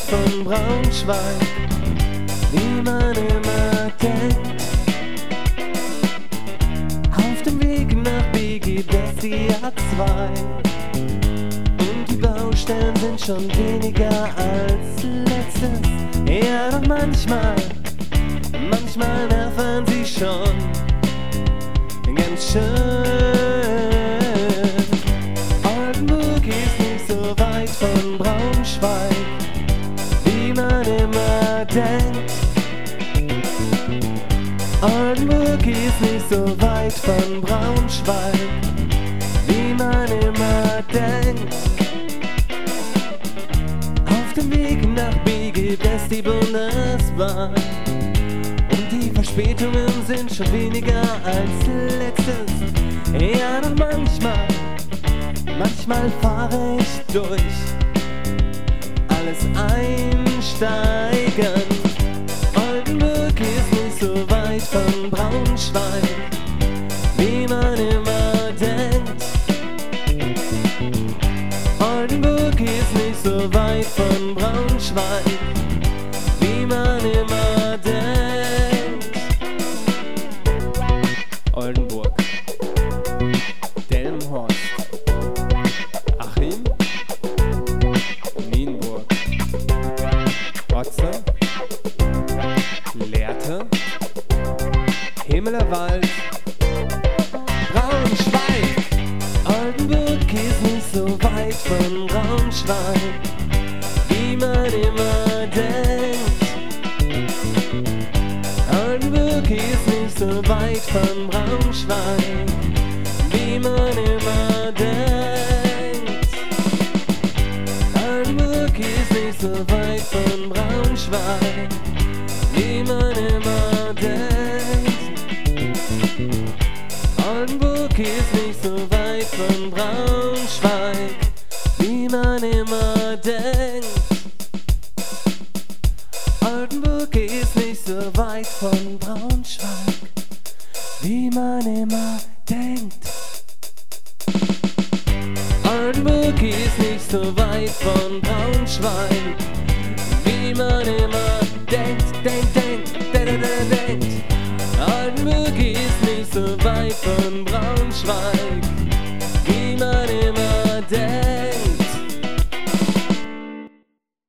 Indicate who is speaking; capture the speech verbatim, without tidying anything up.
Speaker 1: von Braunschweig, wie man immer denkt. Auf dem Weg nach B G das die A zwei und die Baustellen sind schon weniger als letztes. Ja, doch manchmal, manchmal nerven sie schon ganz schön. Oldenburg ist nicht so weit von Braunschweig, wie man immer denkt. Oldenburg ist nicht so weit von Braunschweig, wie man immer denkt. Auf dem Weg nach B gibt es die Bundesbahn und die Verspätungen sind schon weniger als letztes. Ja, doch manchmal, manchmal fahre ich durch, alles einsteigen. Oldenburg ist nicht so weit von Braunschweig, wie man immer denkt. Oldenburg ist nicht so weit von Braunschweig, wie man immer denkt. Oldenburg, Delmenhorst, Achim, Nienburg, Otze, Lehrte, Himmelerwald, Braunschweig. Oldenburg ist nicht so weit von Braunschweig, wie man immer denkt. Oldenburg ist nicht so weit von Braunschweig, wie man immer denkt. Oldenburg ist nicht so weit von Braunschweig, wie man immer denkt. Oldenburg ist nicht so weit von Braunschweig, wie man immer denkt. Oldenburg ist nicht so weit von Braunschweig, wie man immer denkt. Oldenburg ist nicht so weit von Braunschweig, wie man immer denkt, denkt, denkt, denkt, denkt, denkt. Oldenburg ist nicht so weit von Braunschweig.